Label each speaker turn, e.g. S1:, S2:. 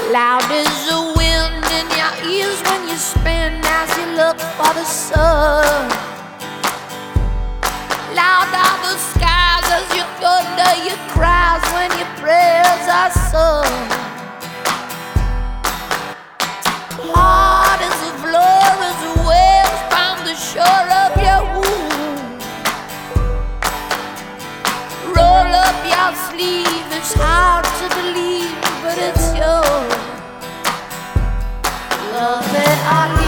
S1: Loud as the wind in your ears when you spin as you look for the sun. Loud are the skies as you thunder your cries when your prayers are sung. Hard as the floor as the waves found the shore of your womb. Roll up your sleeve, it's hard to believe, but it's yours. Love that I